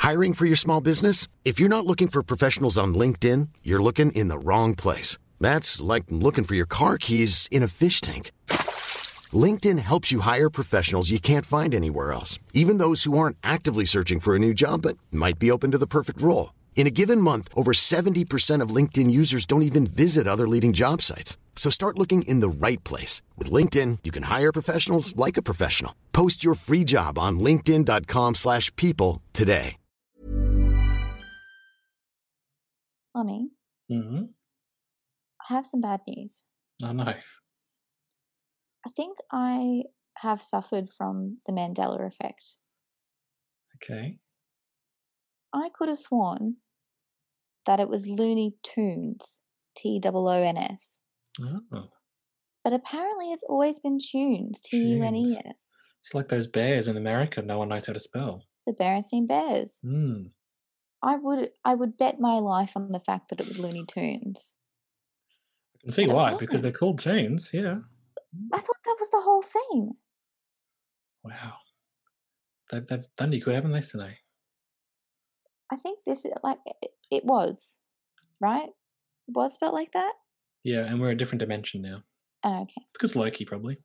Hiring for your small business? If you're not looking for professionals on LinkedIn, you're looking in the wrong place. That's like looking for your car keys in a fish tank. LinkedIn helps you hire professionals you can't find anywhere else, even those who aren't actively searching for a new job but might be open to the perfect role. In a given month, over 70% of LinkedIn users don't even visit other leading job sites. So start looking in the right place. With LinkedIn, you can hire professionals like a professional. Post your free job on linkedin.com/people today. Lonnie, Mm-hmm. I have some bad news. Oh, no. I think I have suffered from the Mandela effect. Okay. I could have sworn that it was Looney Tunes, Toons. Oh, But apparently it's always been Tunes, Tunes. Tunes. It's like those bears in America no one knows how to spell. The Berenstain Bears. Hmm. I would bet my life on the fact that it was Looney Tunes. I can see But it why, because they're wasn't. called tunes, yeah. I thought that was the whole thing. Wow. They've done you good, haven't they, Sine? I think this is like it was, right? It was spelled like that? Yeah, and we're a different dimension now. Oh, okay. Because Loki, probably.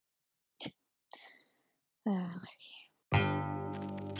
Oh, okay.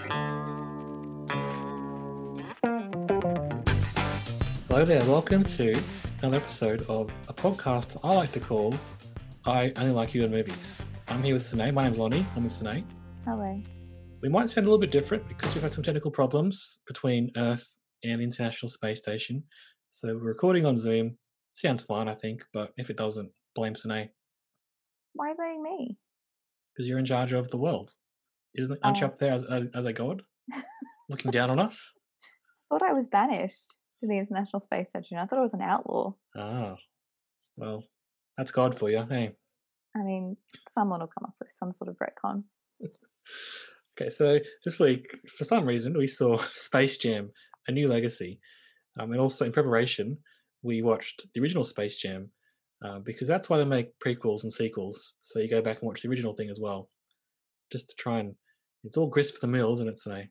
Hello there, welcome to another episode of a podcast I like to call I Only Like You in Movies. I'm here with Sine. My name's Lonnie. I'm with Sine. Hello. We might sound a little bit different because we've had some technical problems between Earth and the International Space Station. So we're recording on Zoom. Sounds fine, I think, but if it doesn't, blame Sine Why are you blaming me? because you're in charge of the world. Aren't you up there as a god, looking down on us? I thought I was banished to the International Space Station. I thought I was an outlaw. Ah, well, that's God for you, hey. I mean, someone will come up with some sort of retcon. Okay, so this week, for some reason, we saw Space Jam: A New Legacy, and also in preparation, we watched the original Space Jam because that's why they make prequels and sequels. So you go back and watch the original thing as well, just to try and it's all grist for the mill, isn't it, Sine?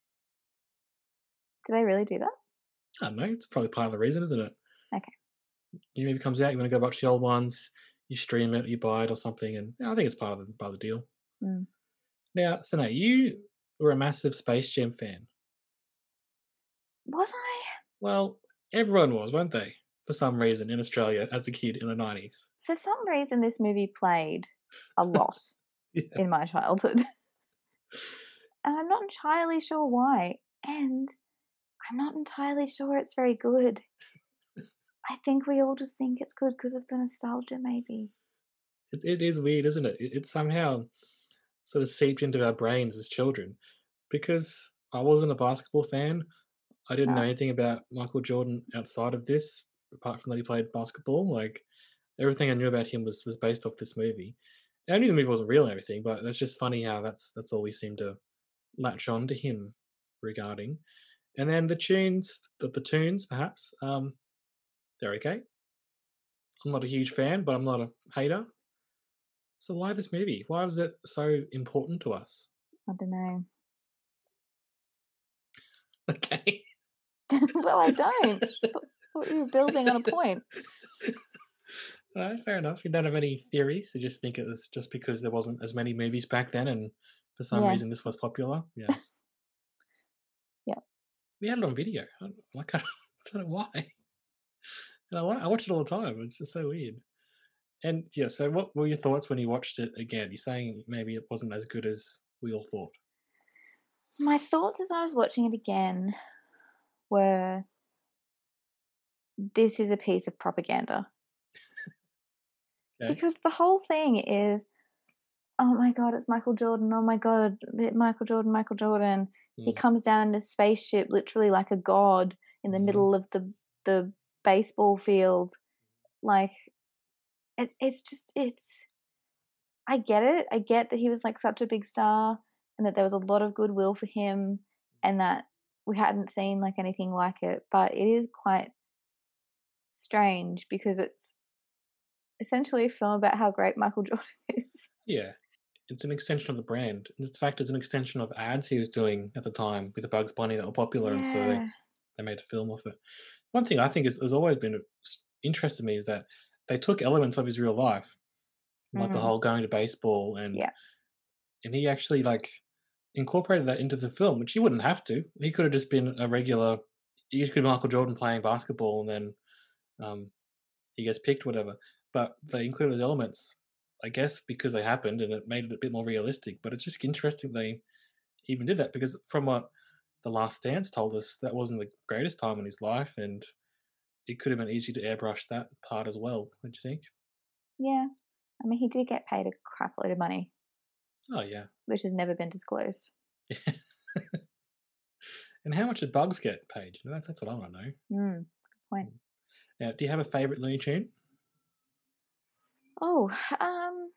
Do they really do that? I don't know. It's probably part of the reason, isn't it? Okay. New movie comes out, you want to go watch the old ones, you stream it, you buy it or something, and I think it's part of the deal. Mm. Now, Sine, you were a massive Space Jam fan. Was I? Well, everyone was, weren't they? For some reason in Australia as a kid in the 90s. For some reason, this movie played a lot Yeah. in my childhood. And I'm not entirely sure why. And I'm not entirely sure it's very good. I think we all just think it's good because of the nostalgia, maybe. It is weird, isn't it? It somehow sort of seeped into our brains as children because I wasn't a basketball fan. I didn't know No. anything about Michael Jordan outside of this, apart from that he played basketball. Like everything I knew about him was based off this movie. And I knew the movie wasn't real and everything, but that's just funny how that's all we seem to latch on to him regarding. And then the tunes, the tunes perhaps, they're okay. I'm not a huge fan, but I'm not a hater. So why this movie? Why was it so important to us? I don't know. Okay. Well, I don't. Thought you were building on a point. All right, fair enough. You don't have any theories. You just think it was just because there wasn't as many movies back then, and for some reason Yes. this was popular. Yeah. Yeah. We had it on video. I don't know why. And I watch it all the time. It's just so weird. And yeah, so what were your thoughts when you watched it again? You're saying maybe it wasn't as good as we all thought. My thoughts as I was watching it again were this is a piece of propaganda. Okay. Because the whole thing is, oh my God, it's Michael Jordan. Oh my God, Michael Jordan, Michael Jordan. He comes down in a spaceship, literally like a god, in the middle of the baseball field. Like, it's just, I get it. I get that he was like such a big star and that there was a lot of goodwill for him and that we hadn't seen like anything like it. But it is quite strange because it's essentially a film about how great Michael Jordan is. Yeah. it's an extension of the brand. In fact, it's an extension of ads he was doing at the time with the Bugs Bunny that were popular, and so Yeah. they made a film of it. One thing I think has always been interested me is that they took elements of his real life, like the Mm, whole going to baseball, yeah. and he actually like incorporated that into the film, which he wouldn't have to. He could have just been a regular. He could be Michael Jordan playing basketball, and then um, he gets picked, whatever. But they included those elements, I guess, because they happened, and it made it a bit more realistic. But it's just interesting they even did that because from what The Last Dance told us, that wasn't the greatest time in his life, and it could have been easy to airbrush that part as well. What do you think? Yeah. I mean, he did get paid a crap load of money, Oh yeah. which has never been disclosed. And how much did Bugs get paid? You know, that's what I want to know. Good point. Now, do you have a favorite Looney Tune? Oh, um,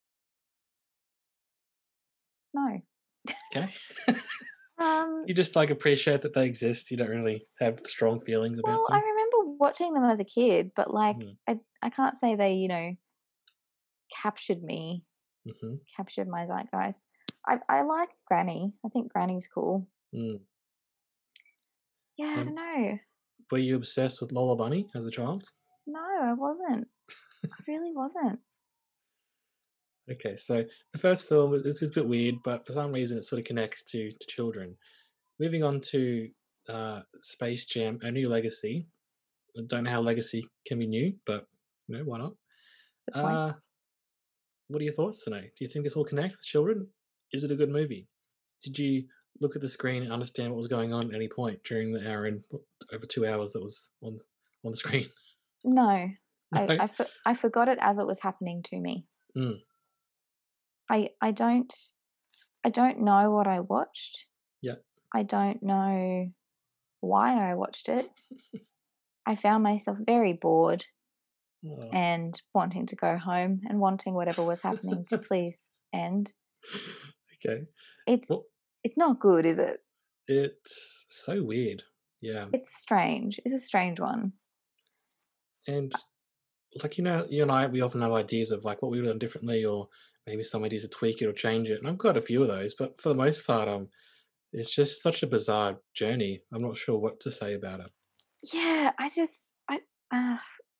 no. Okay. Um, You just like appreciate that they exist. You don't really have strong feelings about well, I them. remember watching them as a kid, but like, Mm, I can't say they, captured me, hmm captured my zeitgeist. I like Granny. I think Granny's cool. mm. Yeah, I don't And know. were you obsessed with Lola Bunny as a child? No, I wasn't. I really wasn't. Okay, so the first film is a bit weird, but for some reason it sort of connects to children. Moving on to Space Jam: A New Legacy. I don't know how Legacy can be new, but why not? Good point. Uh, what are your thoughts tonight? Do you think this will connect with children? Is it a good movie? Did you look at the screen and understand what was going on at any point during the hour and over 2 hours that was on the screen? No, No. I forgot it as it was happening to me. Mm, I I don't I don't know what I watched. yeah. I don't know why I watched it. I found myself very bored Oh. and wanting to go home and wanting whatever was happening to please end. Okay. It's Well, it's not good, is it? it's so weird. Yeah. It's strange. It's a strange one. And like you and I, we often have ideas of like what we would have done differently, or maybe some ideas to tweak it or change it. And I've got a few of those, but for the most part, it's just such a bizarre journey. I'm not sure what to say about it. Yeah, I just I uh,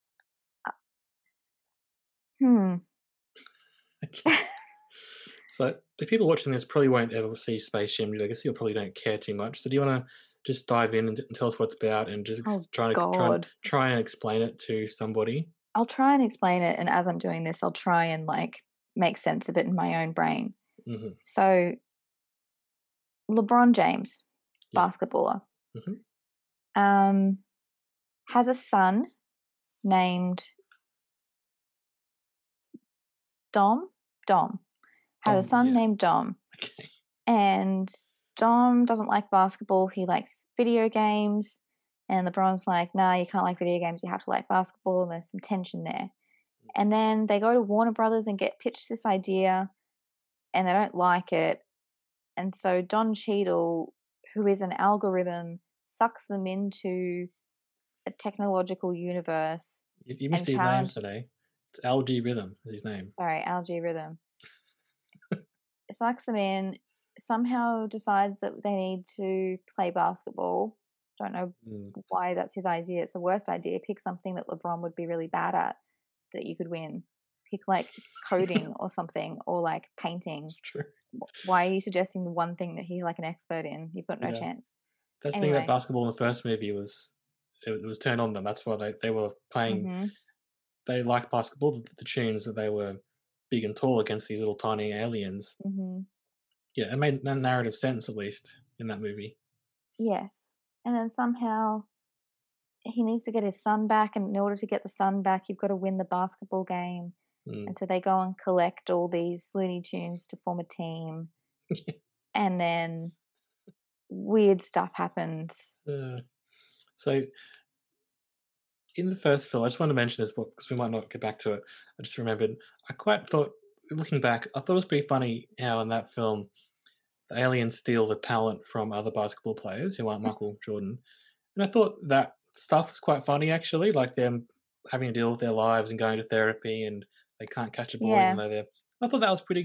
hmm. Okay. So the people watching this probably won't ever see Space Jam New Legacy, or probably don't care too much. So do you want to just dive in and tell us what it's about, and just Oh try and god. try and explain it to somebody? I'll try and explain it, and as I'm doing this, I'll try and like make sense of it in my own brain. Hmm So LeBron James, Yeah. basketballer, hmm um, has a son named Dom. Dom has a Dom. son Yeah. named Dom, Okay. and Dom doesn't like basketball. He likes video games, and LeBron's like, "Nah, you can't like video games. You have to like basketball." And there's some tension there. And then they go to Warner Brothers and get pitched this idea, and they don't like it. And so Don Cheadle, who is an algorithm, sucks them into a technological universe You and missed his name challenge. today. It's LG Rhythm is his name. Sorry, algae rhythm. It sucks them in. Somehow decides that they need to play basketball. Don't know Mm, why that's his idea. It's the worst idea. Pick something that LeBron would be really bad at that you could win. Pick like coding or something, or like painting. it's true. Why are you suggesting the one thing that he's like an expert in? You've got no Yeah. chance. That's the thing about Anyway. basketball in the first movie was it was turned on them. That's why they were playing. Hmm. They liked basketball, the tunes that they were big and tall against these little tiny aliens. Hmm. Yeah, it made that narrative sense at least in that movie. Yes. And then somehow he needs to get his son back, and in order to get the son back, you've got to win the basketball game. Mm. And so they go and collect all these Looney Tunes to form a team, and then weird stuff happens. Uh, so in the first film, I just want to mention this book because we might not get back to it. I just remembered. I quite thought, looking back, I thought it was pretty funny how in that film the aliens steal the talent from other basketball players who aren't Michael Jordan. And I thought that stuff was quite funny actually, like them having to deal with their lives and going to therapy and they can't catch a ball even Yeah. though they're I thought that was pretty good.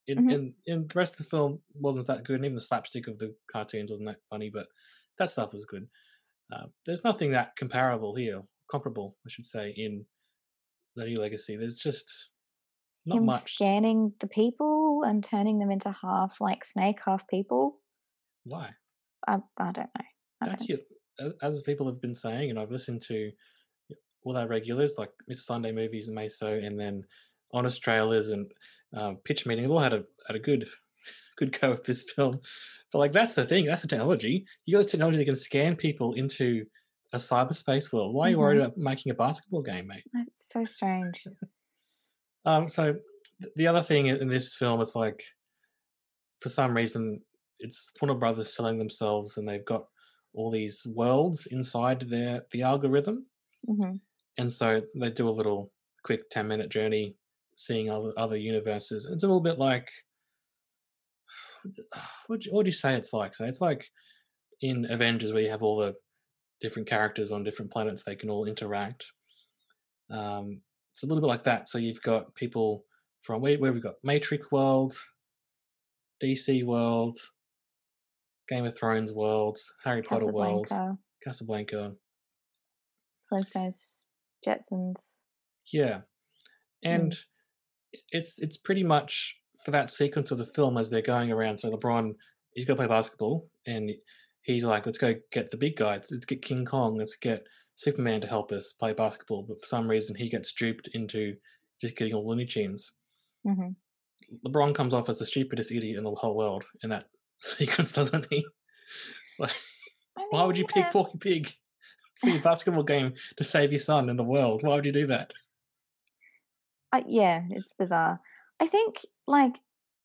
Mhm. In the rest of the film wasn't that good, and even the slapstick of the cartoons wasn't that funny, but that stuff was good. There's nothing that comparable, I should say, in the New Legacy. There's just not Him much. scanning the people and turning them into half like snake, half people. Why? I don't know. I That's don't. your as people have been saying, and I've listened to all our regulars like Mr. Sunday Movies and Meso, and then Honest Trailers and Pitch Meeting. They've all had a good go at this film. But like that's the thing, that's the technology. You got this technology that can scan people into a cyberspace world. Why are you worried Mhm. about making a basketball game, mate? That's so strange. So the other thing in this film is like for some reason it's Warner Brothers selling themselves, and they've got all these worlds inside the algorithm, Mhm. and so they do a little quick 10-minute journey seeing other universes. It's a little bit like what do you say it's like? So it's like in Avengers where you have all the different characters on different planets, they can all interact. It's a little bit like that. So you've got people from where we've got Matrix World, DC World, Game of Thrones worlds, Harry Potter world, Casablanca, Casablanca. Flintstones, Jetsons. Yeah, and Mm. it's pretty much for that sequence of the film as they're going around. So LeBron, he's got to play basketball, and he's like, "Let's go get the big guy. Let's get King Kong. Let's get Superman to help us play basketball." But for some reason, he gets duped into just getting all Looney Tunes. Mhm. LeBron comes off as the stupidest idiot in the whole world in that sequence, doesn't he? Like, I why would mean, you pick Porky Pig for your yeah. basketball game to save your son in the world? Why would you do that? Yeah, it's bizarre. I think like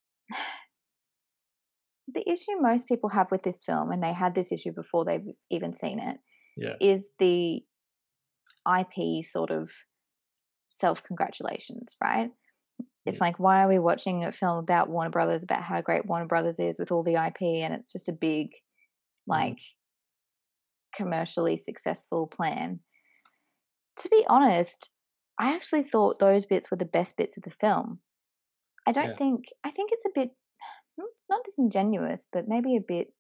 the issue most people have with this film, and they had this issue before they've even seen it, Yeah, is the IP sort of self congratulations, right? yeah, It's like, why are we watching a film about Warner Brothers, about how great Warner Brothers is with all the IP, and it's just a big, mhm, like, commercially successful plan? To be honest, I actually thought those bits were the best bits of the film. yeah. I think it's a bit, not disingenuous, but maybe a bit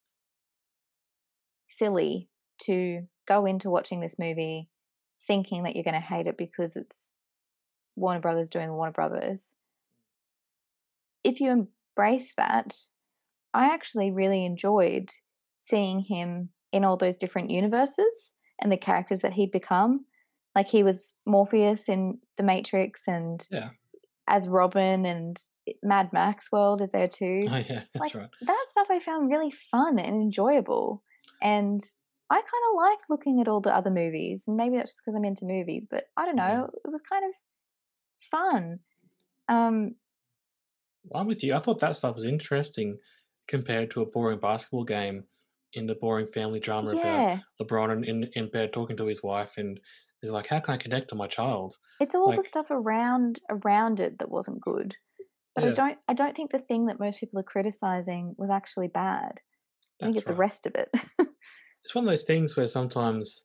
silly to go into watching this movie thinking that you're going to hate it because it's Warner Brothers doing Warner Brothers. If you embrace that, I actually really enjoyed seeing him in all those different universes and the characters that he'd become. Like he was Morpheus in The Matrix, and Yeah. as Robin, and Mad Max World is there too. Oh, yeah, Like that's right. that stuff I found really fun and enjoyable. And I kind of liked looking at all the other movies. And maybe that's just because I'm into movies, but I don't Yeah. know. It was kind of fun. Um, I'm with you. I thought that stuff was interesting compared to a boring basketball game in the boring family drama about yeah, LeBron in bed talking to his wife, and he's like, "How can I connect to my child?" it's all the Like, stuff around it that wasn't good. But yeah, I don't think the thing that most people are criticizing was actually bad. I think that's it's the right. rest of it. It's one of those things where sometimes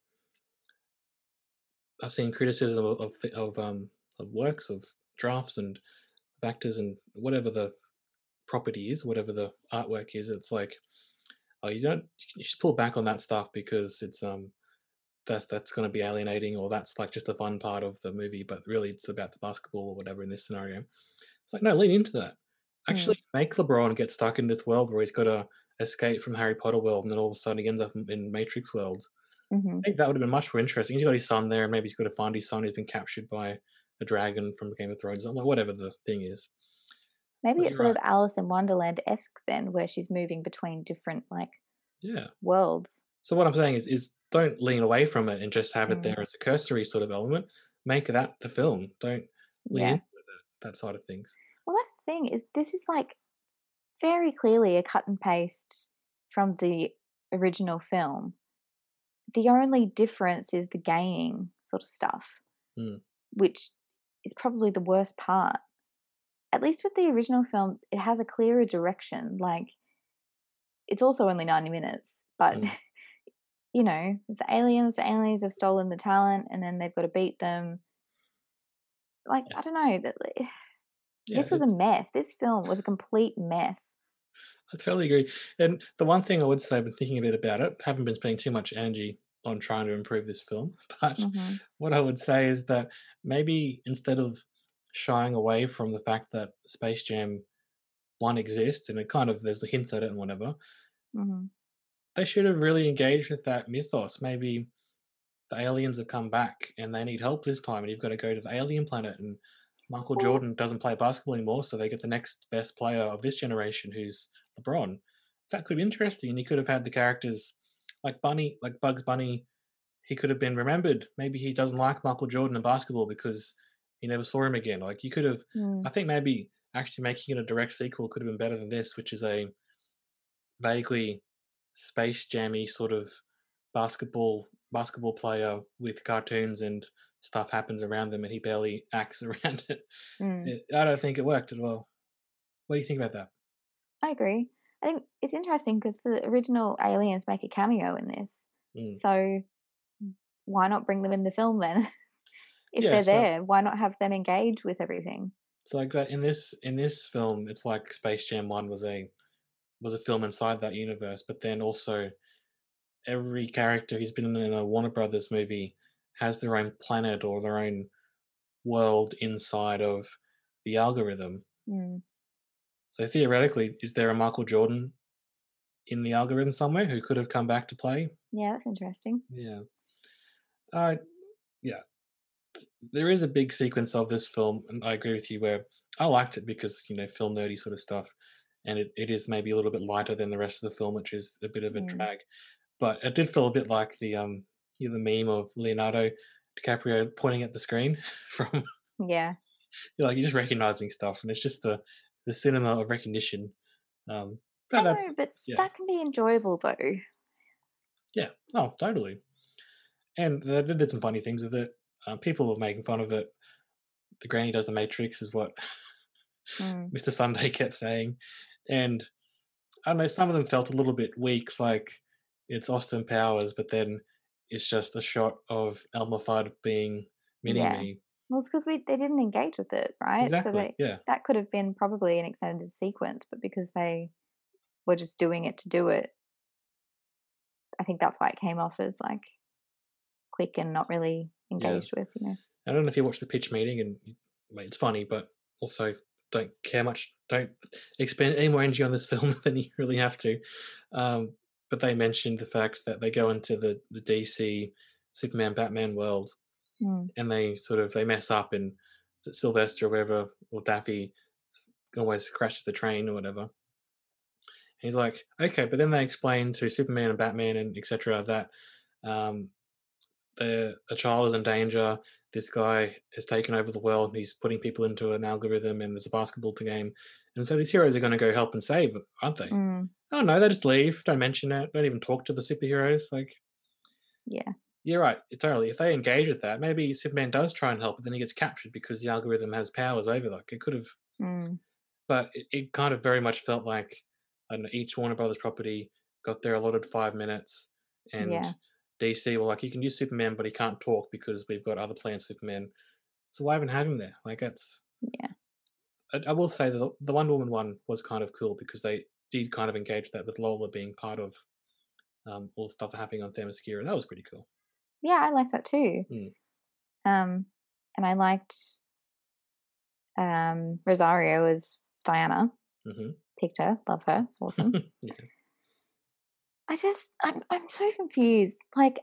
I've seen criticism of works of drafts and of actors and whatever the property is, whatever the artwork is. It's like, oh, you should pull back on that stuff because it's that's going to be alienating, or that's like just a fun part of the movie, but really it's about the basketball or whatever in this scenario. It's like, no, lean into that. Mm, Actually make LeBron get stuck in this world where he's got to escape from Harry Potter world, and then all of a sudden he ends up in Matrix world. hmm I think that would have been much more interesting. He's got his son there, and maybe he's got to find his son who's been captured by a dragon from Game of Thrones. I'm like, whatever the thing is. Maybe But it's you're sort right. of Alice in Wonderland esque then, where she's moving between different like Yeah. worlds. So what I'm saying is don't lean away from it and just have it Mm, there as a cursory sort of element. Make that the film. Don't lean yeah. into that side of things. Well, that's the thing is this is like very clearly a cut and paste from the original film. The only difference is the gaining sort of stuff, Mm, which is probably the worst part. At least with the original film, it has a clearer direction. Like it's also only 90 minutes, but mm. you know, it's the aliens have stolen the talent and then they've got to beat them. Like, Yeah. I don't know, that Yeah, This was a mess. This film was a complete mess. I totally agree. And the one thing I would say, I've been thinking a bit about it, haven't been spending too much energy on trying to improve this film, but Mhm. what I would say is that maybe instead of shying away from the fact that Space Jam 1 exists, and it kind of there's the hints at it and whatever, Mhm. they should have really engaged with that mythos. Maybe the aliens have come back and they need help this time, and you've got to go to the alien planet, and Michael Well, Jordan doesn't play basketball anymore, so they get the next best player of this generation, who's LeBron. That could be interesting, and you could have had the characters like Bugs Bunny. He could have been remembered. Maybe he doesn't like Michael Jordan in basketball because he never saw him again. Like you could have, mm, I think maybe actually making it a direct sequel could have been better than this, which is a vaguely space jammy sort of basketball player with cartoons and stuff happens around them and he barely acts around it. mm, I don't think it worked at all. What do you think about that? I agree. I think it's interesting because the original aliens make a cameo in this. Mm. So why not bring them in the film then? If Yeah, they're so there, why not have them engage with everything? like that in this film, it's like Space Jam 1 was a film inside that universe, but then also every character who's been in a Warner Brothers movie has their own planet or their own world inside of the algorithm. Mm, So theoretically, is there a Michael Jordan in the algorithm somewhere who could have come back to play? yeah, that's interesting. Yeah. Uh, yeah. There is a big sequence of this film, and I agree with you where I liked it because, film nerdy sort of stuff. And it is maybe a little bit lighter than the rest of the film, which is a bit of a Mm, drag. But it did feel a bit like the meme of Leonardo DiCaprio pointing at the screen from yeah. like you're just recognizing stuff, and it's just the cinema of recognition. But I that's know, but yeah, that can be enjoyable though. yeah, oh, totally. And they did some funny things with it. People were making fun of it. The granny does the Matrix is what Mm, Mr. Sunday kept saying, and I don't know. Some of them felt a little bit weak, like it's Austin Powers, but then it's just a shot of Elmer Fudd being Mini yeah. Me. Well, it's because they didn't engage with it, right? So Exactly. Yeah. that could have been probably an extended sequence, but because they were just doing it to do it, I think that's why it came off as like quick and not really Yeah. engaged with, you know. I don't know if you watched the pitch meeting, and it's funny, but also don't care much. Don't expend any more energy on this film than you really have to. Um, but they mentioned the fact that they go into the DC Superman Batman world, Mm, and they mess up, and Sylvester or whatever or Daffy always crashes the train or whatever. And he's like, okay, but then they explain to Superman and Batman and etc. that um, the child is in danger. This guy has taken over the world. And he's putting people into an algorithm, and there's a basketball game, and so these heroes are going to go help and save, aren't they? mm, Oh no, they just leave. Don't mention it. Don't even talk to the superheroes. Like, yeah. you're right. Totally. If they engage with that, maybe Superman does try and help, but then he gets captured because the algorithm has powers over. Like, it could have, Mm, but it kind of very much felt like I don't know, each Warner Brothers property got their allotted 5 minutes, and yeah. DC were like, you can use Superman, but he can't talk because we've got other planned Superman. So why even have him there? Like that's. Yeah. I will say that the Wonder Woman one was kind of cool because they did kind of engage that with Lola being part of all the stuff that happening on Themyscira. That was pretty cool. Yeah, I liked that too. Mm. Um, and I liked Rosario as Diana. Hmm. Picked her, love her, awesome. Yeah. I'm so confused. Like,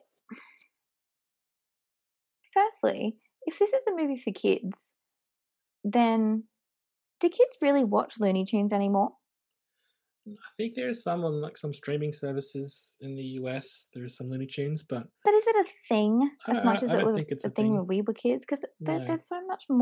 firstly, if this is a movie for kids, then do kids really watch Looney Tunes anymore? I think there's some on like some streaming services in the US. There's some Looney Tunes, but But is it a thing I as don't. much as I it don't was think it's a a thing thing. when we were kids? Because No. there's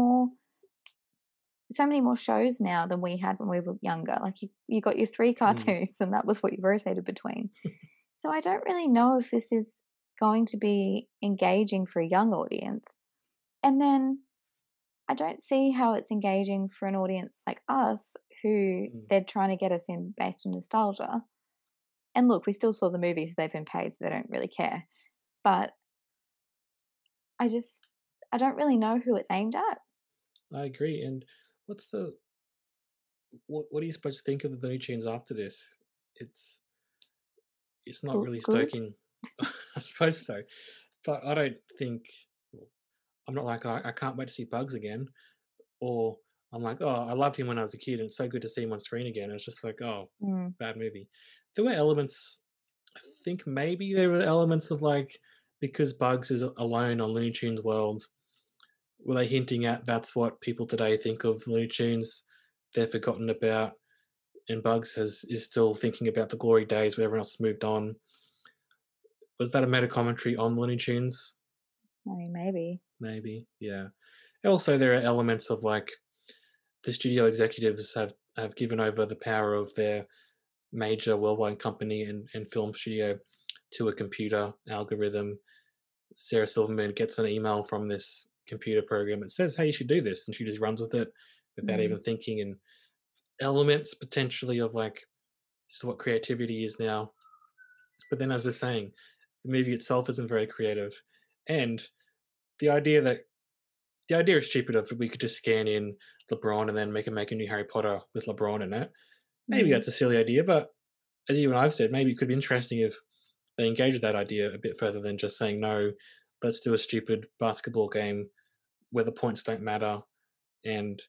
so many more shows now than we had when we were younger. Like you got your three Mm. cartoons, and that was what you rotated between. So I don't really know if this is going to be engaging for a young audience. And then I don't see how it's engaging for an audience like us who Mm. they're trying to get us in based on nostalgia. And look, we still saw the movies, they've been paid, so they don't really care. But I don't really know who it's aimed at. I agree. And what's the what are you supposed to think of the Looney Tunes after this? It's it's not really Good. stoking. I suppose so, but I don't think. I'm not like I can't wait to see Bugs again, or I'm like, oh, I loved him when I was a kid, and it's so good to see him on screen again. It's just like, oh, Mm. bad movie. There were elements. I think maybe there were elements of like because Bugs is alone on Looney Tunes World. Were they hinting at that's what people today think of Looney Tunes? They're forgotten about, and Bugs is still thinking about the glory days where everyone else has moved on. Was that a meta commentary on Looney Tunes? I mean, maybe. Maybe, yeah. Also, there are elements of like the studio executives have given over the power of their major worldwide company and film studio to a computer algorithm. Sarah Silverman gets an email from this computer program that says, "Hey, you should do this," and she just runs with it without even thinking. And elements potentially of like this is what creativity is now. But then, as we're saying, the movie itself isn't very creative, and the idea that the idea is stupid. Of we could just scan in LeBron and then make a new Harry Potter with LeBron in it. Maybe that's a silly idea, but as you and I've said, maybe it could be interesting if they engage with that idea a bit further than just saying no. Let's do a stupid basketball game where the points don't matter. And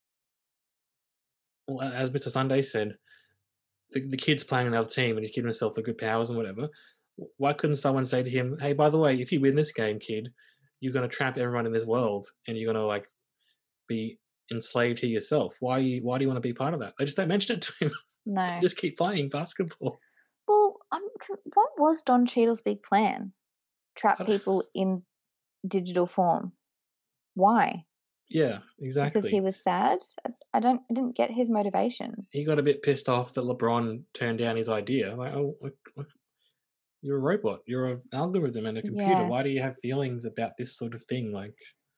well, as Mr. Sunday said, the kid's playing another team and he's giving himself the good powers and whatever. Why couldn't someone say to him, "Hey, by the way, if you win this game, kid, you're going to trap everyone in this world and you're going to like be enslaved here yourself. Why do you want to be part of that?" They just don't mention it to him. No. They just keep playing basketball. Well, what was Don Cheadle's big plan? Trap people in digital form. Why? Yeah, exactly. Because he was sad? I didn't get his motivation. He got a bit pissed off that LeBron turned down his idea. Like, oh, you're a robot. You're an algorithm and a computer. Yeah. Why do you have feelings about this sort of thing? Like,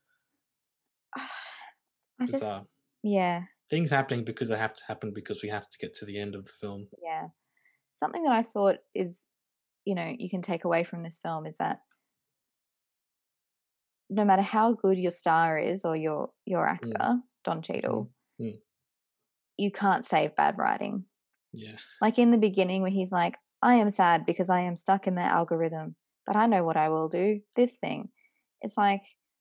bizarre. Yeah. Things happening because they have to happen because we have to get to the end of the film. Yeah. Something that I thought is, you can take away from this film is that no matter how good your star is or your actor, Don Cheadle, you can't save bad writing. Yeah. Like in the beginning where he's like, I am sad because I am stuck in their algorithm, but I know what I will do, this thing. It's like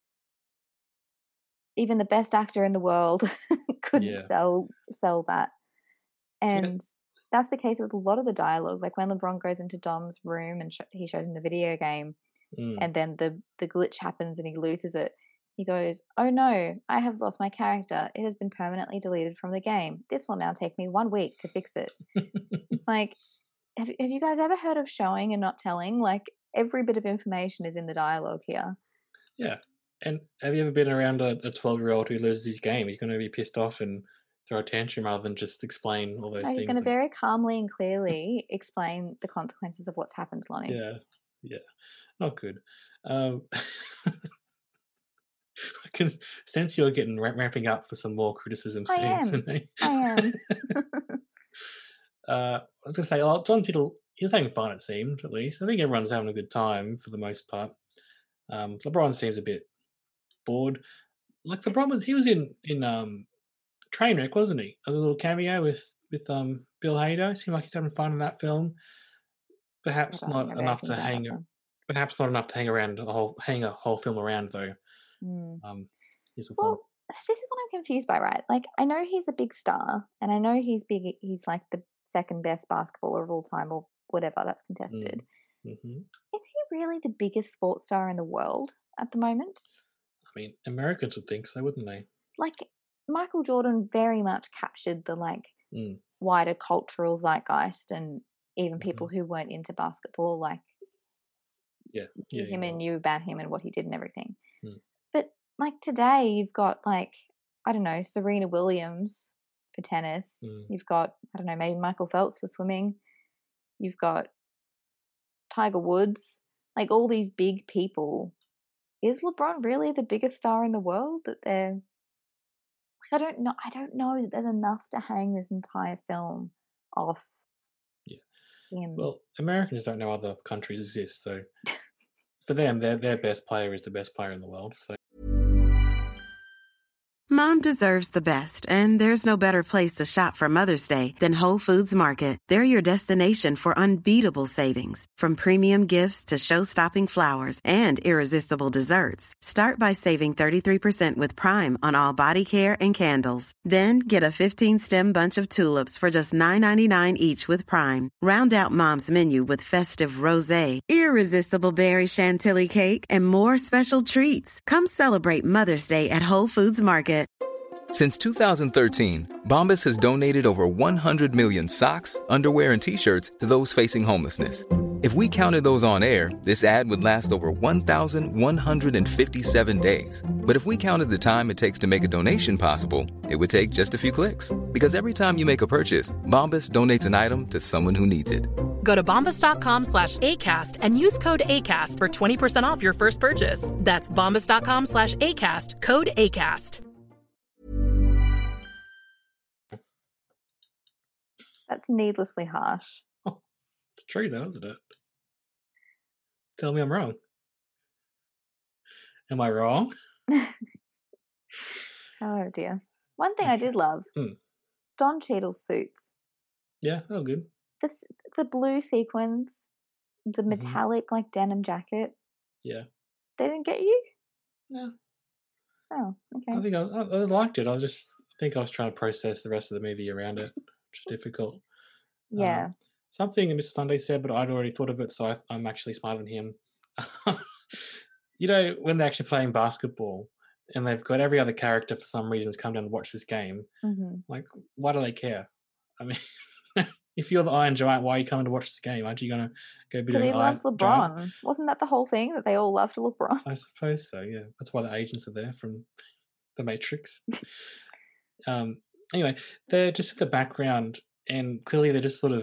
even the best actor in the world couldn't sell that. And that's the case with a lot of the dialogue. Like when LeBron goes into Dom's room and he shows him the video game, and then the glitch happens and he loses it. He goes, "Oh no, I have lost my character. It has been permanently deleted from the game. This will now take me 1 week to fix it." It's like, have you guys ever heard of showing and not telling? Like every bit of information is in the dialogue here. Yeah. And have you ever been around a 12-year-old who loses his game? He's going to be pissed off and throw a tantrum rather than just explain all those things. He's going to very calmly and clearly explain the consequences of what's happened, Lonnie. Yeah. Not good. I can sense you're getting ramping up for some more criticism soon. I am. I was going to say, John Tittle, he's having fun, it seemed, at least. I think everyone's having a good time for the most part. LeBron seems a bit bored. Like LeBron he was in Trainwreck, wasn't he? As a little cameo with Bill Hader. Seemed like he's having fun in that film. Perhaps not enough to hang around hang a whole film around though. This is what I'm confused by, right? Like I know he's a big star and I know he's big. He's like the second best basketballer of all time or whatever that's contested. Is he really the biggest sports star in the world at the moment? I mean, Americans would think so, wouldn't they? Like Michael Jordan very much captured the wider cultural zeitgeist and even people who weren't into basketball, like him and knew about him and what he did and everything. But like today, you've got like I don't know Serena Williams for tennis. You've got I don't know maybe Michael Phelps for swimming. You've got Tiger Woods. Like all these big people. Is LeBron really the biggest star in the world? That they're I don't know that there's enough to hang this entire film off. Him. Well, Americans don't know other countries exist, so for them, their best player is the best player in the world. So. Mom Mom deserves the best, and there's no better place to shop for Mother's Day than Whole Foods Market. They're your destination for unbeatable savings, from premium gifts to show-stopping flowers and irresistible desserts. Start by saving 33% with Prime on all body care and candles. Then get a 15-stem bunch of tulips for just $9.99 each with Prime. Round out Mom's menu with festive rosé, irresistible berry chantilly cake, and more special treats. Come celebrate Mother's Day at Whole Foods Market. Since 2013, Bombas has donated over 100 million socks, underwear, and T-shirts to those facing homelessness. If we counted those on air, this ad would last over 1,157 days. But if we counted the time it takes to make a donation possible, it would take just a few clicks. Because every time you make a purchase, Bombas donates an item to someone who needs it. Go to bombas.com/ACAST and use code ACAST for 20% off your first purchase. That's bombas.com/ACAST, code ACAST. That's needlessly harsh. Oh, it's true though, isn't it? Tell me I'm wrong. Am I wrong? Oh dear. One thing I did love, Don Cheadle's suits. Yeah, oh good. The blue sequins, the metallic like denim jacket. Yeah. They didn't get you? No. Oh, okay. I think I liked it. I think I was trying to process the rest of the movie around it, which is difficult. Yeah. Something Mr. Sunday said, but I'd already thought of it, so I'm actually smarter than him. You know, when they're actually playing basketball and they've got every other character for some reasons come down and watch this game, like, why do they care? I mean, if you're the Iron Giant, why are you coming to watch this game? Aren't you going to go be doing Because he loves Iron LeBron. Giant? Wasn't that the whole thing, that they all loved LeBron? I suppose so, yeah. That's why the agents are there from The Matrix. Anyway, they're just at the background, and clearly they're just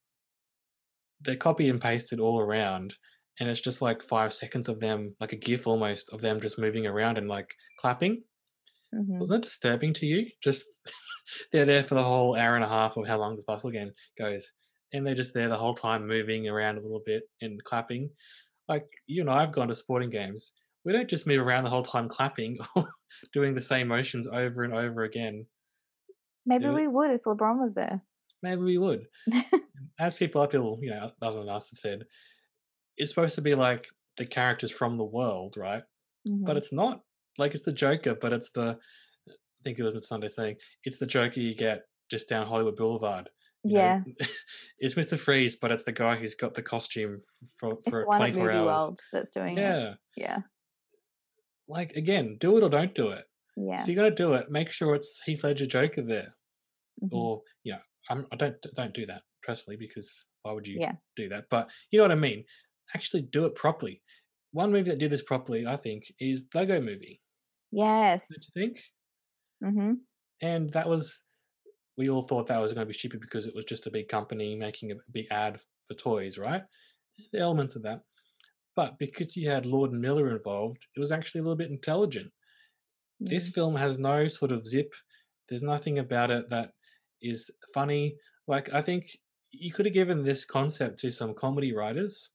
they copy and pasted all around, and it's just like 5 seconds of them, like a GIF almost, of them just moving around and like clapping. Wasn't that disturbing to you? Just they're there for the whole hour and a half of how long this basketball game goes, and they're just there the whole time moving around a little bit and clapping. Like, you and I have gone to sporting games. We don't just move around the whole time clapping or doing the same motions over and over again. Maybe we would if LeBron was there. Maybe we would. As people, you know, other than us have said, it's supposed to be like the characters from the world, right? But it's not. Like, it's the Joker, but it's I think it was what Sunday saying, it's the Joker you get just down Hollywood Boulevard. You know? It's Mr. Freeze, but it's the guy who's got the costume for 24 hours. World that's doing it. Yeah. Like, again, do it or don't do it. Yeah. If you're going to do it, make sure it's Heath Ledger Joker there. Or, you know, I don't do that, personally, because why would you do that? But you know what I mean. Actually do it properly. One movie that did this properly, I think, is Lego Movie. Yes. Don't you think? And we all thought that was going to be stupid because it was just a big company making a big ad for toys, right? The elements of that. But because you had Lord and Miller involved, it was actually a little bit intelligent. This film has no sort of zip. There's nothing about it that is funny. Like, I think you could have given this concept to some comedy writers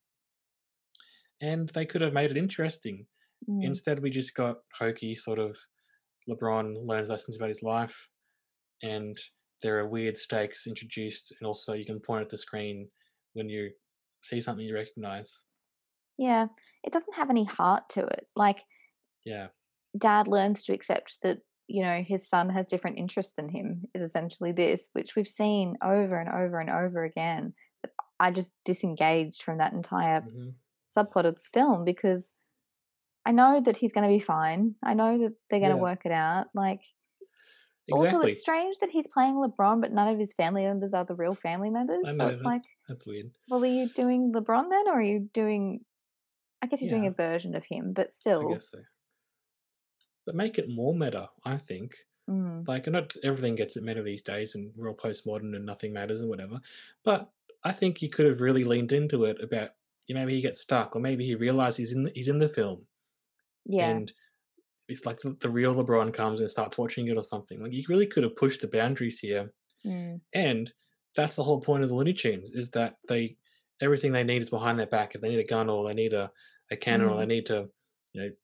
and they could have made it interesting. Instead, we just got hokey sort of LeBron learns lessons about his life, and there are weird stakes introduced, and also you can point at the screen when you see something you recognize. Yeah, it doesn't have any heart to it. Like, Dad learns to accept that, you know, his son has different interests than him, is essentially this, which we've seen over and over and over again. But I just disengaged from that entire subplot of the film because I know that he's going to be fine. I know that they're going to work it out. Like, also, it's strange that he's playing LeBron, but none of his family members are the real family members. So it's like, that's weird. Well, are you doing LeBron then, or are you doing? I guess you're doing a version of him, but still. I guess so. But make it more meta, I think. Like, not everything gets meta these days, and we're all postmodern and nothing matters and whatever. But I think you could have really leaned into it about, maybe he gets stuck, or maybe he realizes he's in the film. Yeah. And it's like the real LeBron comes and starts watching it or something. Like, you really could have pushed the boundaries here. And that's the whole point of the Looney Tunes, is that everything they need is behind their back. If they need a gun, or they need a cannon, or they need to,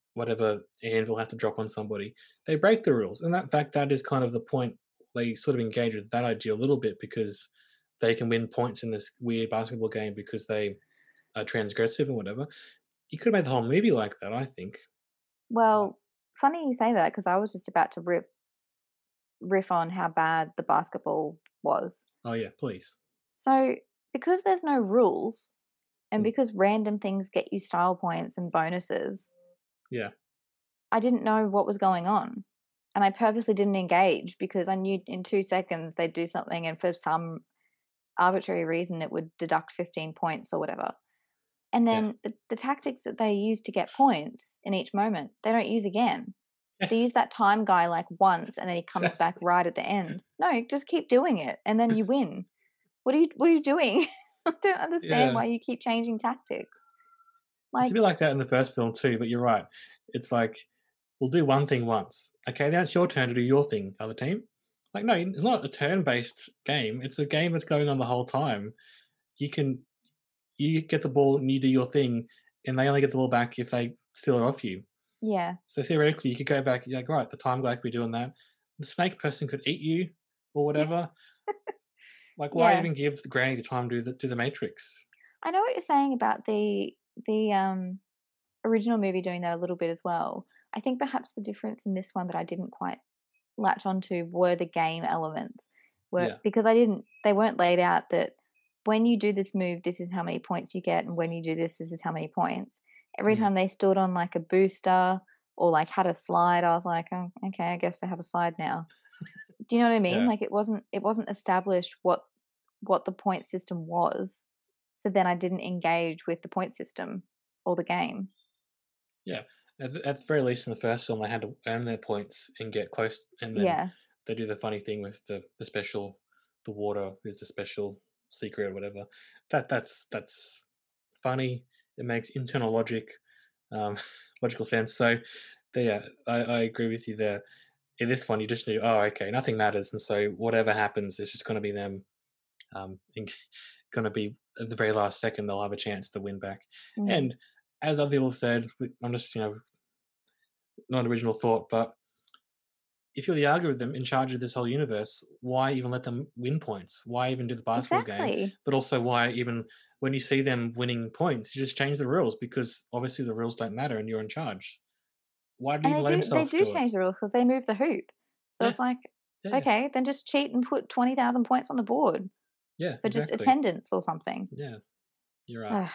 whatever anvil has to drop on somebody, they break the rules. And that is kind of the point. They sort of engage with that idea a little bit because they can win points in this weird basketball game because they are transgressive and whatever. You could have made the whole movie like that, I think. Well, funny you say that because I was just about to riff on how bad the basketball was. Oh yeah, please. So because there's no rules and Mm. because random things get you style points and bonuses, Yeah. I didn't know what was going on. And I purposely didn't engage because I knew in 2 seconds they'd do something and for some arbitrary reason it would deduct 15 points or whatever. And Yeah. then the tactics that they use to get points in each moment, they don't use again. They use that time guy like once and then he comes back right at the end. No, just keep doing it and then you win. What are you doing? I don't understand Yeah. why you keep changing tactics. It's Like, a bit like that in the first film too, but you're right. It's like, we'll do one thing once. Okay, then it's your turn to do your thing, other team. Like, no, it's not a turn-based game. It's a game that's going on the whole time. You get the ball and you do your thing, and they only get the ball back if they steal it off you. yeah. So theoretically, you could go back. You're like, right, the time guy could be doing that. The snake person could eat you or whatever. Like, why Yeah. even give the granny the time to do the Matrix? I know what you're saying about the original movie doing that a little bit as well. I think perhaps the difference in this one that I didn't quite latch onto were the game elements. Yeah. Because they weren't laid out that when you do this move, this is how many points you get, and when you do this, this is how many points. Every time they stood on like a booster or like had a slide, I was like, oh, okay, I guess they have a slide now. Do you know what I mean? Yeah. Like it wasn't established what the point system was. So then I didn't engage with the point system or the game. Yeah. At the very least, in the first film, they had to earn their points and get close, and then Yeah. they do the funny thing with the special, the water is the special secret or whatever. That's funny. It makes internal logical sense. So, yeah, I agree with you there. In this one, you just knew, oh, okay, nothing matters, and so whatever happens, it's just going to be them. Going to be at the very last second, they'll have a chance to win back. Mm. And as other people have said, I'm just not original thought, but if you're the algorithm in charge of this whole universe, why even let them win points? Why even do the basketball game? Exactly. But also, why even when you see them winning points, you just change the rules because obviously the rules don't matter and you're in charge. Why do you even let And they himself do do it? change the rules because they move the hoop. So Yeah. it's like, Yeah. okay, then just cheat and put 20,000 points on the board Yeah, for just exactly. attendance or something. Yeah, you're right.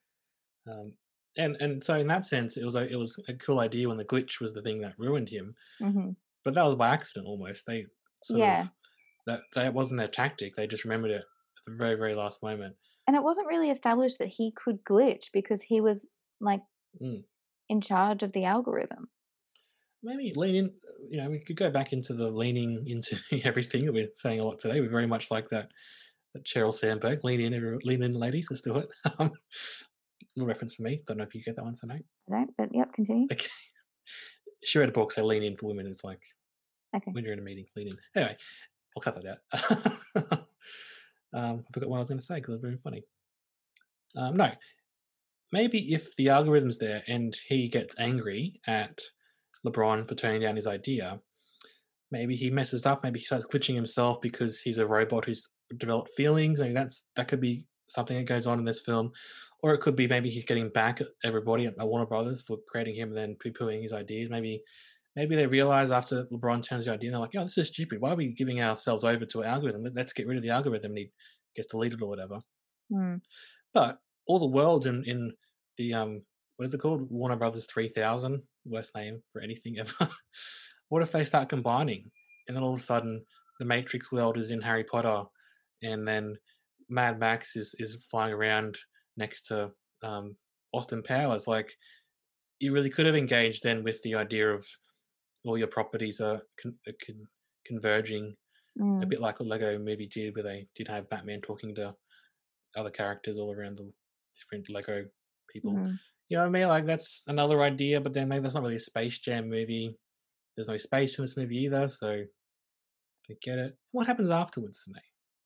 And so in that sense, it was a cool idea when the glitch was the thing that ruined him. Hmm. But that was by accident almost. They sort Yeah. of that wasn't their tactic. They just remembered it at the very, very last moment. And it wasn't really established that he could glitch because he was like Mm. in charge of the algorithm. Maybe lean in. We could go back into the leaning into everything that we're saying a lot today. We're very much like that Sheryl Sandberg. Lean in, ladies. Let's do it. Little reference for me. Don't know if you get that one tonight. I don't, but yep, continue. Okay. She read a book, so lean in for women. It's like Okay. when you're in a meeting, lean in. Anyway, I'll cut that out. I forgot what I was going to say because it was very funny. No, maybe if the algorithm's there and he gets angry at LeBron for turning down his idea, maybe he messes up. Maybe he starts glitching himself because he's a robot who's developed feelings. I mean, that could be something that goes on in this film, or it could be maybe he's getting back at everybody at Warner Brothers for creating him and then poo-pooing his ideas. Maybe they realize after LeBron turns the idea, they're like, "Oh, this is stupid. Why are we giving ourselves over to an algorithm? Let's get rid of the algorithm." And he gets deleted or whatever. Mm. But all the world in the what is it called? Warner Brothers 3000, worst name for anything ever. What if they start combining, and then all of a sudden the Matrix world is in Harry Potter, and then Mad Max is flying around next to Austin Powers? Like, you really could have engaged then with the idea of all your properties are converging, a Mm. bit like what Lego Movie did, where they did have Batman talking to other characters all around the different Lego people. Mhm. You know what I mean? Like, that's another idea, but then maybe that's not really a Space Jam movie. There's no space in this movie either, so I get it. What happens afterwards to me?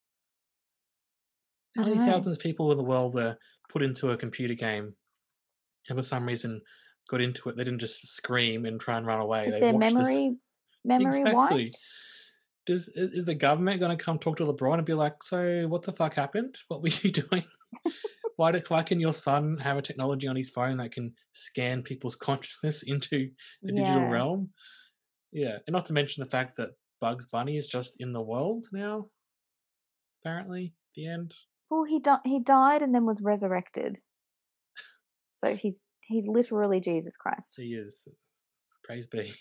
I How don't many know. thousands of people in the world were put into a computer game, and for some reason got into it, they didn't just scream and try and run away. Is They their watched this. memory Exactly. wiped? Is the government going to come talk to LeBron and be like, so what the fuck happened? What were you doing? Why can your son have a technology on his phone that can scan people's consciousness into the digital Yeah. realm? Yeah, and not to mention the fact that Bugs Bunny is just in the world now. Apparently, at the end. Well, he died and then was resurrected. So he's literally Jesus Christ. He is. Praise be.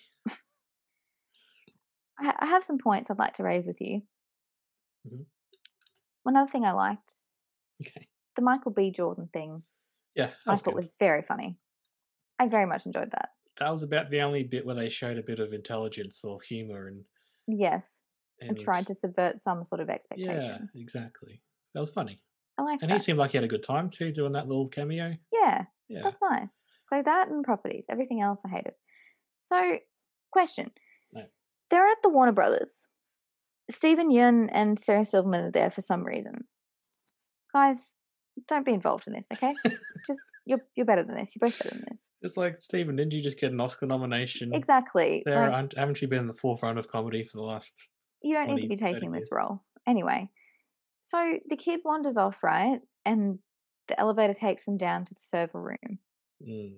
I have some points I'd like to raise with you. Mhm. One other thing I liked, Okay. the Michael B. Jordan thing, Yeah, I thought was very funny. I very much enjoyed that. That was about the only bit where they showed a bit of intelligence or humor and Yes, and tried to subvert some sort of expectation. Yeah, exactly. That was funny. I liked And that. he seemed like he had a good time too, doing that little cameo. Yeah, Yeah. that's nice. So that and properties, everything else I hated. So, question. No. They're at the Warner Brothers. Stephen Yeun and Sarah Silverman are there for some reason. Guys, don't be involved in this, okay? Just you're better than this. You're both better than this. It's like, Stephen, didn't you just get an Oscar nomination? Exactly. Sarah, haven't you been in the forefront of comedy for the last You don't need to be taking this role. Anyway, so the kid wanders off, right? And the elevator takes them down to the server room. Mm.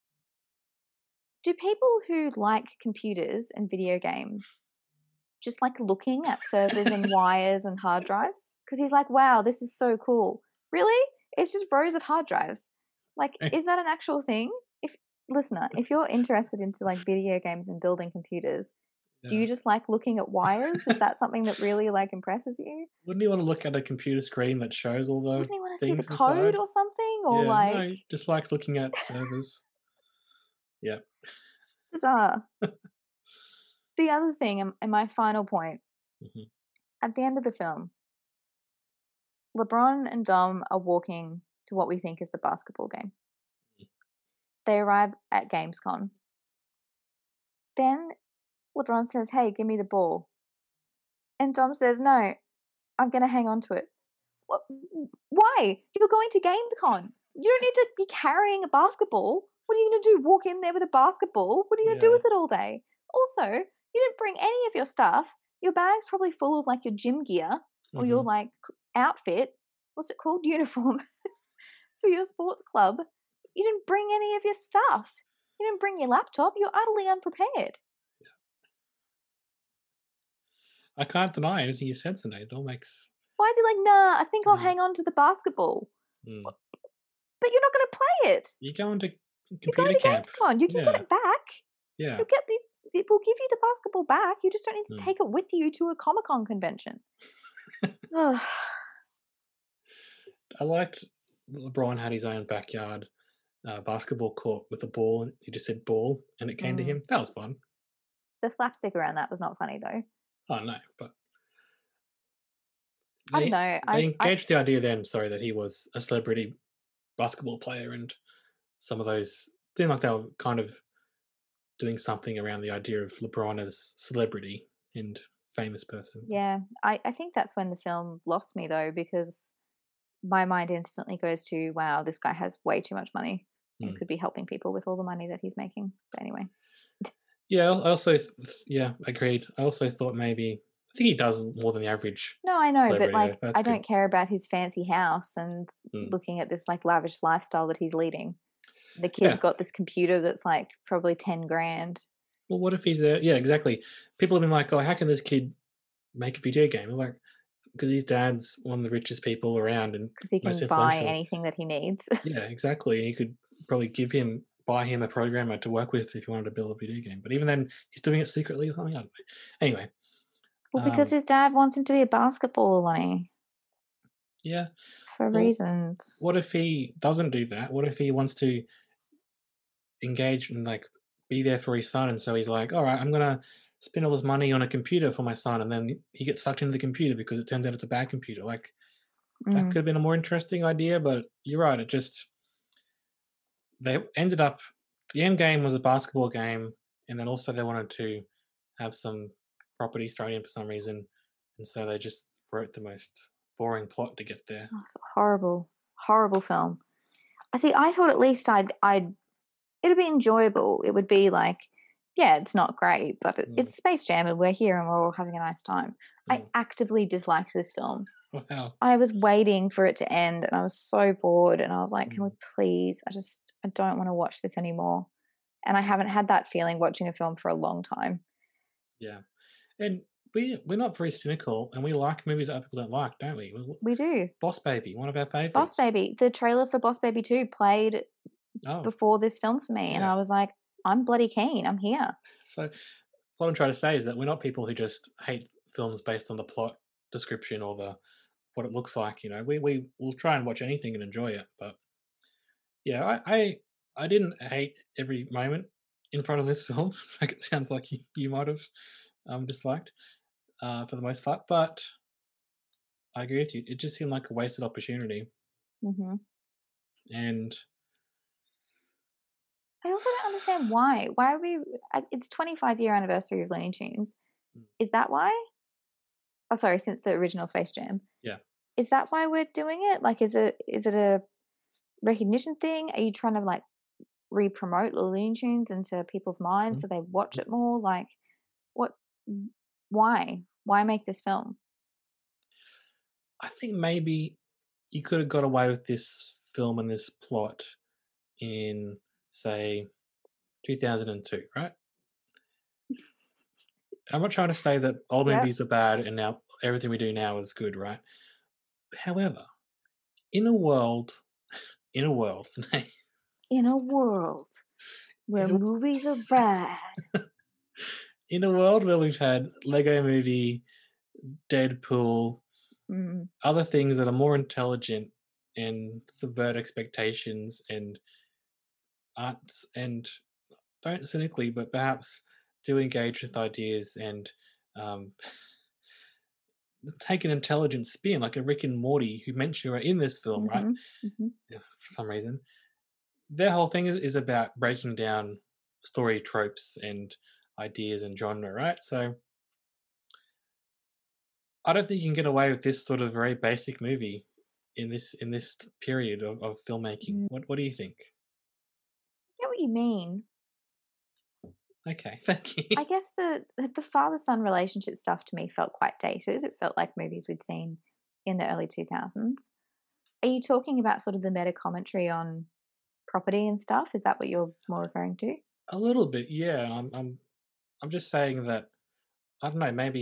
Do people who like computers and video games just like looking at servers and wires and hard drives? Because he's like, wow, this is so cool. Really? It's just rows of hard drives. Like, is that an actual thing? Listener, if you're interested into like video games and building computers, do you just like looking at wires? Is that something that really like impresses you? Wouldn't you want to look at a computer screen that shows all the Wouldn't you want to see things the code inside? or something? Or No, just likes looking at servers. Yeah. Bizarre. The other thing, and my final point, at the end of the film, LeBron and Dom are walking to what we think is the basketball game. They arrive at Gamescom. Then LeBron says, hey, give me the ball. And Dom says, no, I'm going to hang on to it. What? Why? You're going to Gamescom. You don't need to be carrying a basketball. What are you going to do? Walk in there with a basketball? What are you going to do with it all day? Also, you didn't bring any of your stuff. Your bag's probably full of like your gym gear or your like outfit. What's it called? Uniform for your sports club. You didn't bring any of your stuff. You didn't bring your laptop. You're utterly unprepared. I can't deny anything you said, Sinead. It all makes... Why is he like, nah, I think I'll hang on to the basketball. But you're not going to play it. You're going to You're going to camp. Gamescom. You can get it back. Yeah. We'll give you the basketball back. You just don't need to take it with you to a Comic-Con convention. I liked LeBron had his own backyard basketball court with a ball. And he just said ball, and it came to him. That was fun. The slapstick around that was not funny, though. Oh, no, but... I don't know. They engaged the idea then, that he was a celebrity basketball player, and some of those seemed like they were kind of doing something around the idea of LeBron as celebrity and famous person. Yeah, I think that's when the film lost me, though, because my mind instantly goes to, wow, this guy has way too much money and could be helping people with all the money that he's making. But anyway. Yeah, I also, agreed. I also thought maybe... I think he does more than the average. No, I know, but like, I don't good. care about his fancy house and looking at this like lavish lifestyle that he's leading. The kid's got this computer that's like probably 10 grand. Well, what if he's there? Yeah, exactly. People have been like, oh, how can this kid make a video game? Like, because his dad's one of the richest people around and because he can buy anything that he needs. Yeah, exactly. He could probably buy him a programmer to work with if he wanted to build a video game. But even then, he's doing it secretly or something. I don't know. Anyway. Well, because his dad wants him to be a basketballer, Lonnie. Yeah. For reasons. What if he doesn't do that? What if he wants to engage and like be there for his son? And so he's like, all right, I'm going to spend all this money on a computer for my son. And then he gets sucked into the computer because it turns out it's a bad computer. Like that could have been a more interesting idea, but you're right. They ended up, the end game was a basketball game. And then also they wanted to have some properties thrown in for some reason, and so they just wrote the most boring plot to get there. Oh, it's a horrible film. I thought at least I'd it'd be enjoyable. It would be like, yeah, it's not great, but it's Space Jam and we're here and we're all having a nice time. I actively disliked this film. Wow. I was waiting for it to end and I was so bored and I was like, can we please, I don't want to watch this anymore. And I haven't had that feeling watching a film for a long time. Yeah. And we're not very cynical and we like movies that other people don't like, don't we? We do. Boss Baby, one of our favorites. Boss Baby. The trailer for Boss Baby 2 played before this film for me and I was like, I'm bloody keen. I'm here. So what I'm trying to say is that we're not people who just hate films based on the plot description or what it looks like. You know, we will try and watch anything and enjoy it. But yeah, I didn't hate every moment in front of this film. Like it sounds like you might have disliked for the most part. But I agree with you. It just seemed like a wasted opportunity. Mm-hmm. And I also don't understand why. Why are we? It's 25-year anniversary of Looney Tunes. Is that why? Oh, sorry, since the original Space Jam. Yeah. Is that why we're doing it? Like, is it a recognition thing? Are you trying to like re-promote Looney Tunes into people's minds so they watch it more? Like, what? Why? Why make this film? I think maybe you could have got away with this film and this plot in, say, 2002, right? I'm not trying to say that old movies are bad and now everything we do now is good, right? However, in a world where movies are bad, in a world where we've had Lego Movie, Deadpool, other things that are more intelligent and subvert expectations and arts and don't cynically, but perhaps do engage with ideas and take an intelligent spin, like a Rick and Morty, who mentioned were in this film, right? Yeah, for some reason, their whole thing is about breaking down story tropes and ideas and genre, right? So I don't think you can get away with this sort of very basic movie in this period of filmmaking. What do you think? I get what you mean. Okay, thank you. I guess the father-son relationship stuff to me felt quite dated. It felt like movies we'd seen in the early 2000s. Are you talking about sort of the meta commentary on property and stuff? Is that what you're more referring to? A little bit, yeah. I'm just saying that I don't know. Maybe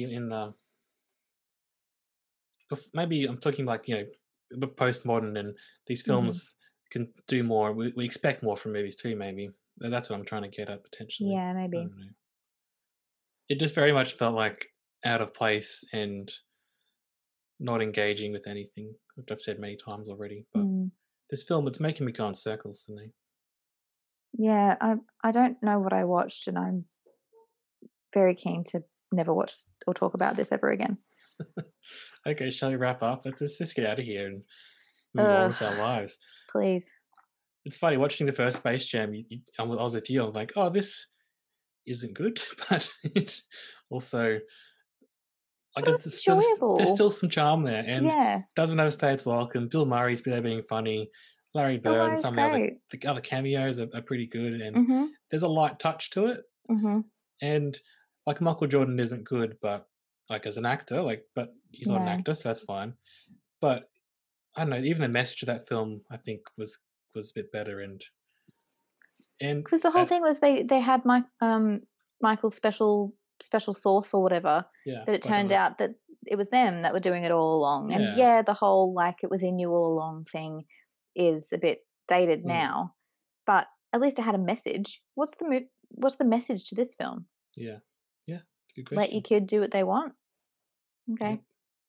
maybe I'm talking like the postmodern and these films can do more. We expect more from movies too. Maybe that's what I'm trying to get at potentially. Yeah, maybe. I don't know. It just very much felt like out of place and not engaging with anything, which I've said many times already. But this film, it's making me go in circles to me. Yeah, I don't know what I watched, and I'm very keen to never watch or talk about this ever again. Okay, shall we wrap up? Let's just get out of here and move on with our lives. Please. It's funny, watching the first Space Jam, I was with you, I'm like, oh, this isn't good, but it's also, I guess there's still some charm there, and doesn't overstay its welcome. Bill Murray's there being funny, Larry Bird, and some of the other cameos are pretty good, and there's a light touch to it. And like Michael Jordan isn't good, but like as an actor, but he's not an actor, so that's fine. But I don't know, even the message of that film, I think, was a bit better, and because the whole thing was they had Michael's special sauce or whatever, but it turned out that it was them that were doing it all along. And the whole like it was in you all along thing is a bit dated now, but at least it had a message. What's the message to this film? Yeah, it's a good question. Let your kid do what they want. Okay.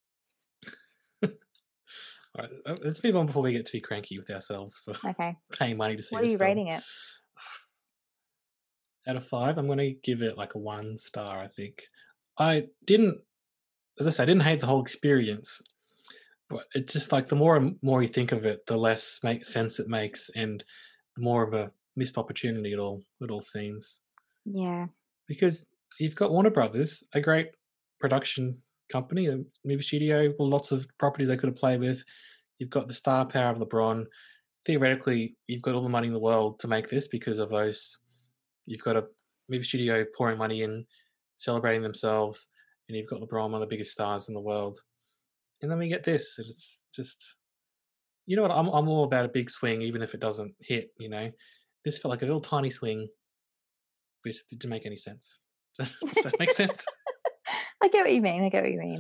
All right, let's move on before we get too cranky with ourselves for paying money to see this film. What are you rating it? Out of 5, I'm going to give it like a 1 star, I think. I didn't hate the whole experience, but it's just like the more and more you think of it, the less sense it makes, and the more of a missed opportunity it all seems. Yeah. Because you've got Warner Brothers, a great production company, a movie studio, with lots of properties they could have played with. You've got the star power of LeBron, theoretically, you've got all the money in the world to make this because of those. You've got a movie studio pouring money in, celebrating themselves, and you've got LeBron, one of the biggest stars in the world. And then we get this. And it's just, you know what? I'm all about a big swing, even if it doesn't hit. This felt like a little tiny swing, which didn't make any sense. Does that make sense? I get what you mean.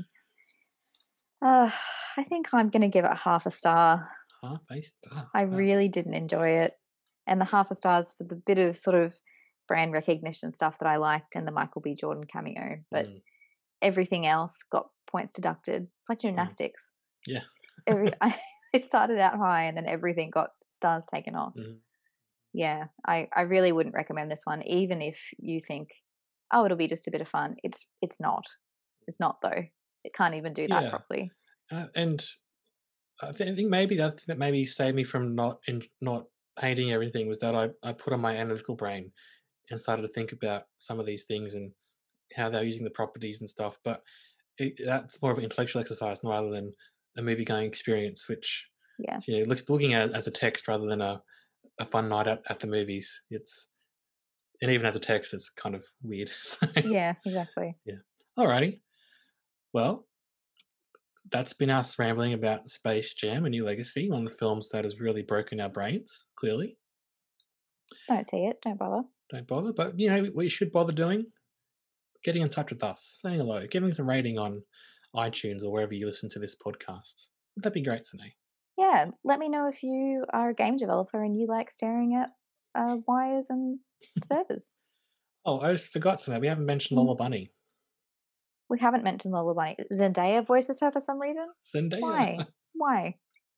I think I'm going to give it half a star. Half a star. I really didn't enjoy it. And the half a star is for the bit of sort of brand recognition stuff that I liked and the Michael B. Jordan cameo. But everything else got points deducted. It's like gymnastics. Yeah. It started out high and then everything got stars taken off. Yeah, I really wouldn't recommend this one, even if you think, oh, it'll be just a bit of fun. It's not. It's not, though. It can't even do that properly. And I think maybe that maybe saved me from not hating everything was that I put on my analytical brain and started to think about some of these things and how they're using the properties and stuff. But that's more of an intellectual exercise rather than a movie-going experience, which looking at it as a text rather than a fun night at the movies. And even as a text, it's kind of weird. Yeah, exactly. Yeah. Alrighty. Well, that's been us rambling about Space Jam: A New Legacy, one of the films that has really broken our brains, clearly. Don't see it. Don't bother. Don't bother. But, what you should bother doing? Getting in touch with us, saying hello, giving us a rating on iTunes or wherever you listen to this podcast. That'd be great, Sine. Yeah, let me know if you are a game developer and you like staring at wires and servers. Oh, I just forgot something. We haven't mentioned Lola Bunny. We haven't mentioned Lola Bunny. Zendaya voices her for some reason? Zendaya? Why?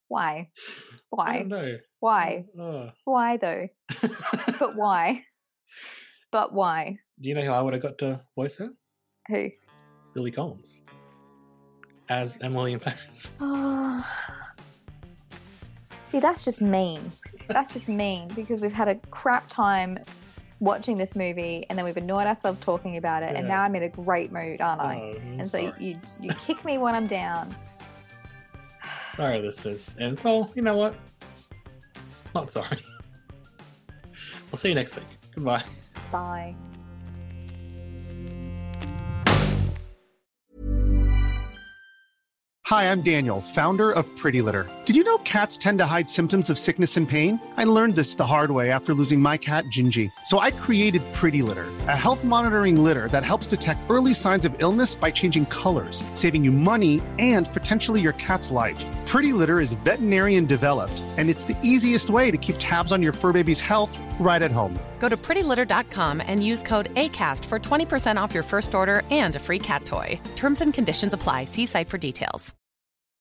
I don't know. Why? Why, though? But why? But why? Do you know who I would have got to voice her? Who? Lily Collins. As Emily in Paris. Oh. See, that's just mean. That's just mean because we've had a crap time watching this movie and then we've annoyed ourselves talking about it and now I'm in a great mood, aren't I? And so you kick me when I'm down. Sorry, listeners. And you know what? Not sorry. We'll see you next week. Goodbye. Bye. Hi, I'm Daniel, founder of Pretty Litter. Did you know cats tend to hide symptoms of sickness and pain? I learned this the hard way after losing my cat, Gingy. So I created Pretty Litter, a health monitoring litter that helps detect early signs of illness by changing colors, saving you money and potentially your cat's life. Pretty Litter is veterinarian developed, and it's the easiest way to keep tabs on your fur baby's health right at home. Go to prettylitter.com and use code ACAST for 20% off your first order and a free cat toy. Terms and conditions apply. See site for details.